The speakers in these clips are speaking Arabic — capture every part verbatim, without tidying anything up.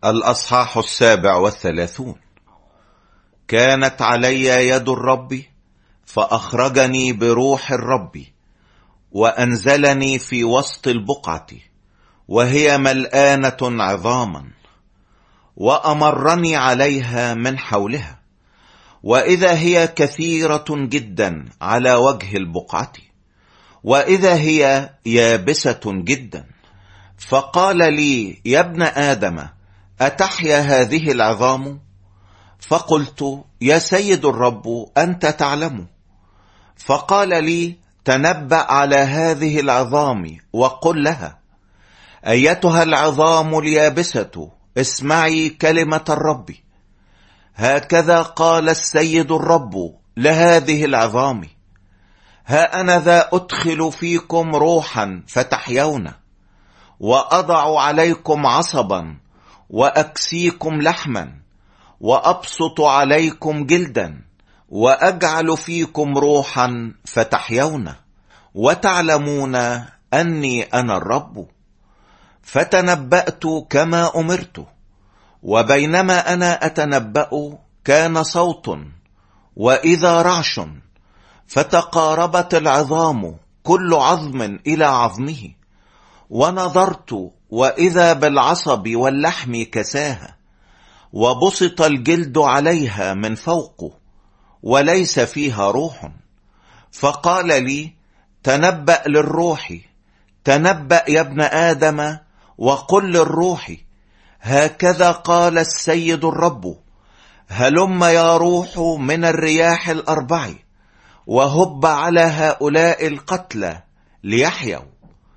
الأصحاح السابع والثلاثون. كانت علي يد الرب فأخرجني بروح الرب وأنزلني في وسط البقعة وهي ملآنة عظاما، وأمرني عليها من حولها، وإذا هي كثيرة جدا على وجه البقعة، وإذا هي يابسة جدا. فقال لي: يا ابن آدم، أتحيا هذه العظام؟ فقلت: يا سيد الرب، أنت تعلم. فقال لي: تنبأ على هذه العظام وقل لها: أيتها العظام اليابسة، اسمعي كلمة الرب. هكذا قال السيد الرب لهذه العظام: ها أنا ذا أدخل فيكم روحا فتحيون، وأضع عليكم عصبا، وأكسيكم لحما، وأبسط عليكم جلدا، وأجعل فيكم روحا فتحيون، وتعلمون أني أنا الرب. فتنبأت كما أمرت، وبينما أنا أتنبأ كان صوت وإذا رعش، فتقاربت العظام كل عظم إلى عظمه، ونظرت وإذا بالعصب واللحم كساها، وبسط الجلد عليها من فوق، وليس فيها روح. فقال لي: تنبأ للروح، تنبأ يا ابن آدم، وقل للروح: هكذا قال السيد الرب: هلم يا روح من الرياح الأربع، وهب على هؤلاء القتلى ليحيوا.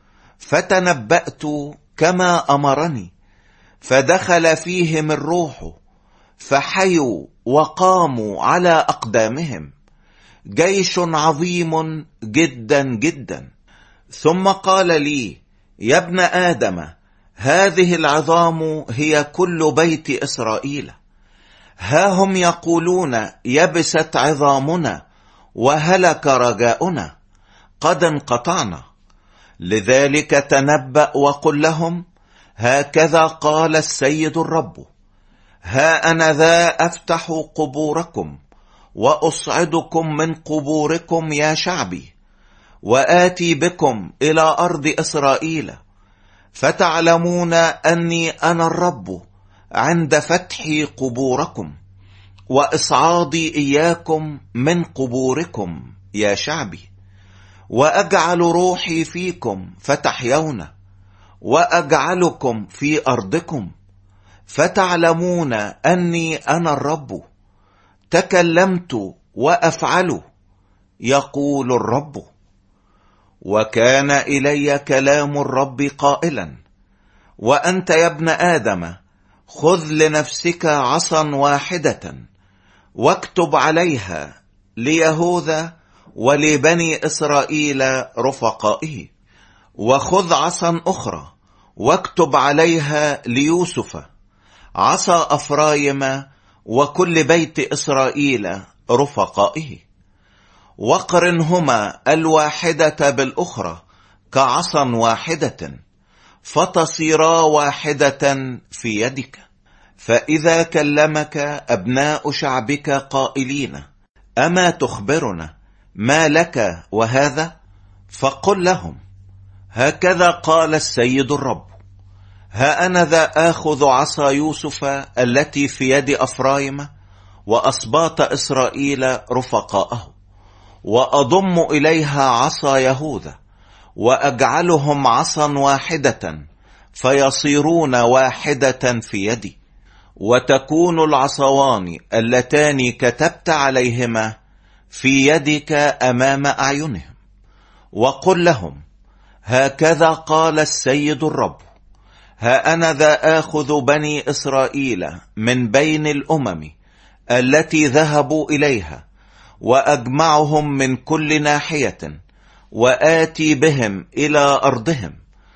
فتنبأت كما أمرني، فدخل فيهم الروح، فحيوا وقاموا على أقدامهم، جيش عظيم جدا جدا. ثم قال لي: يا ابن آدم، هذه العظام هي كل بيت إسرائيل. ها هم يقولون: يبست عظامنا وهلك رجاؤنا، قد انقطعنا. لذلك تنبأ وقل لهم: هكذا قال السيد الرب: ها أنا ذا أفتح قبوركم وأصعدكم من قبوركم يا شعبي، وآتي بكم إلى أرض إسرائيل، فتعلمون أني أنا الرب عند فتح قبوركم وإصعادي إياكم من قبوركم يا شعبي، وأجعل روحي فيكم فتحيون، وأجعلكم في أرضكم، فتعلمون أني أنا الرب. تكلمت وأفعل، يقول الرب. وكان إلي كلام الرب قائلا: وأنت يا ابن آدم، خذ لنفسك عصا واحدة، واكتب عليها ليهوذا ولبني إسرائيل رفقائه، وخذ عصا أخرى واكتب عليها ليوسف، عصا أفرايم وكل بيت إسرائيل رفقائه، وقرنهما الواحدة بالأخرى كعصا واحدة، فتصيرا واحدة في يدك. فإذا كلمك أبناء شعبك قائلين: أما تخبرنا ما لك وهذا؟ فقل لهم: هكذا قال السيد الرب: ها أنا ذا آخذ عصا يوسف التي في يد أفرايم وأسباط إسرائيل رفقاءه، وأضم إليها عصا يهوذا، وأجعلهم عصا واحدة، فيصيرون واحدة في يدي، وتكون العصوان اللتان كتبت عليهما في يدك أمام أعينهم. وقل لهم: هكذا قال السيد الرب: ها أنا ذا آخذ بني إسرائيل من بين الأمم التي ذهبوا إليها، وأجمعهم من كل ناحية، وآتي بهم إلى أرضهم،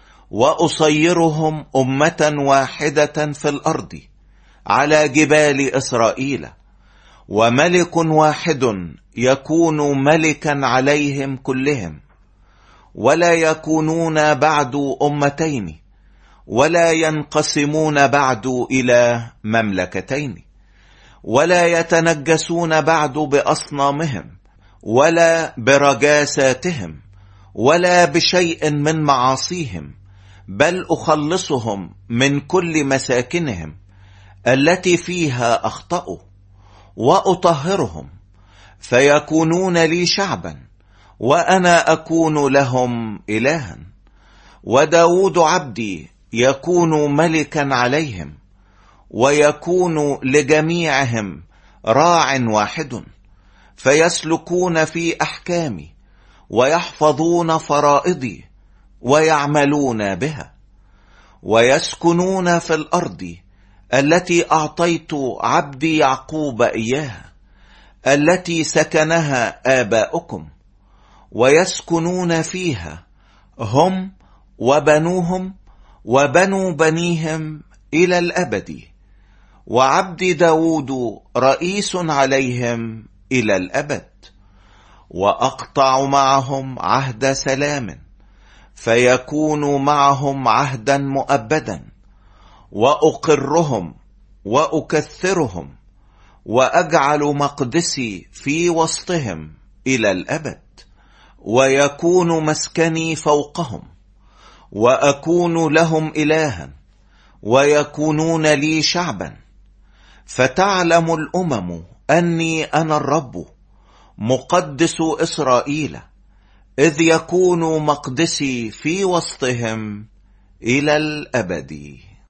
وأصيرهم أمة واحدة في الأرض على جبال إسرائيل، وملك واحد يكون ملكا عليهم كلهم، ولا يكونون بعد أمتين، ولا ينقسمون بعد إلى مملكتين، ولا يتنجسون بعد بأصنامهم ولا برجاساتهم ولا بشيء من معاصيهم، بل أخلصهم من كل مساكنهم التي فيها أخطأوا، وأطهرهم فيكونون لي شعبا، وأنا أكون لهم إلها. وداود عبدي يكون ملكا عليهم، ويكون لجميعهم راع واحد، فيسلكون في أحكامي ويحفظون فرائضي ويعملون بها، ويسكنون في الأرض التي أعطيت عبدي يعقوب إياها، التي سكنها آباؤكم، ويسكنون فيها هم وبنوهم وبنو بنيهم إلى الأبد، وعبدي داود رئيس عليهم إلى الأبد. وأقطع معهم عهد سلام، فيكون معهم عهدا مؤبدا، وأقرهم وأكثرهم، وأجعل مقدسي في وسطهم إلى الأبد، ويكون مسكني فوقهم، وأكون لهم إلها، ويكونون لي شعبا. فتعلم الأمم أني أنا الرب مقدس إسرائيل، إذ يكون مقدسي في وسطهم إلى الأبد.